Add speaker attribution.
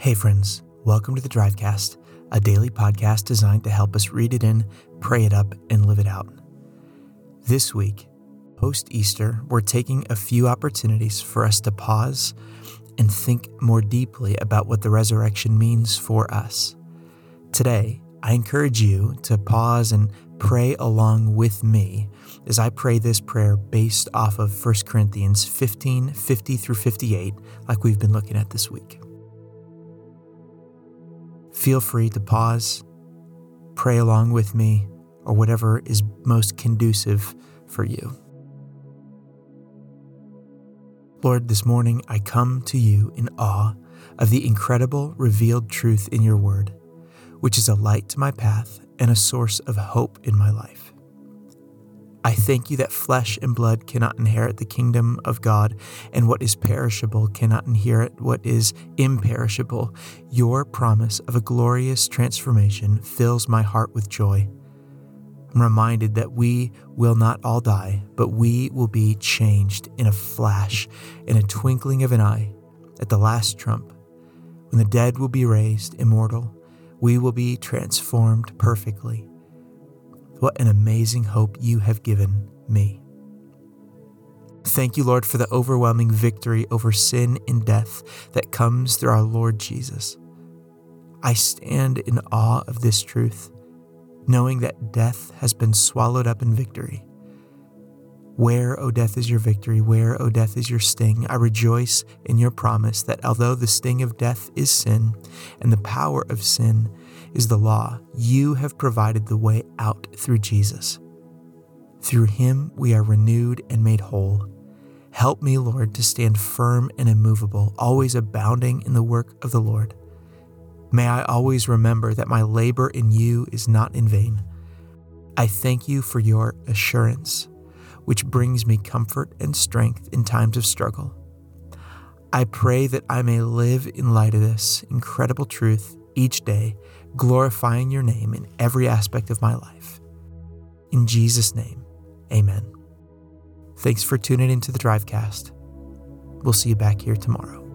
Speaker 1: Hey friends, welcome to the Drivecast, a daily podcast designed to help us read it in, pray it up, and live it out. This week, post-Easter, we're taking a few opportunities for us to pause and think more deeply about what the resurrection means for us. Today, I encourage you to pause and pray along with me as I pray this prayer based off of 1 Corinthians 15, 50 through 58, like we've been looking at this week. Feel free to pause, pray along with me, or whatever is most conducive for you. Lord, this morning I come to you in awe of the incredible revealed truth in your word, which is a light to my path and a source of hope in my life. I thank you that flesh and blood cannot inherit the kingdom of God, and what is perishable cannot inherit what is imperishable. Your promise of a glorious transformation fills my heart with joy. I'm reminded that we will not all die, but we will be changed in a flash, in a twinkling of an eye, at the last trump. When the dead will be raised immortal, we will be transformed perfectly. What an amazing hope you have given me. Thank you, Lord, for the overwhelming victory over sin and death that comes through our Lord Jesus. I stand in awe of this truth, knowing that death has been swallowed up in victory. Where, O death, is your victory? Where, O death, is your sting? I rejoice in your promise that although the sting of death is sin, and the power of sin is the law, you have provided the way out through Jesus. Through him we are renewed and made whole. Help me, Lord, to stand firm and immovable, always abounding in the work of the Lord. May I always remember that my labor in you is not in vain. I thank you for your assurance, which brings me comfort and strength in times of struggle. I pray that I may live in light of this incredible truth each day, glorifying your name in every aspect of my life. In Jesus' name, amen. Thanks for tuning into the Drivecast. We'll see you back here tomorrow.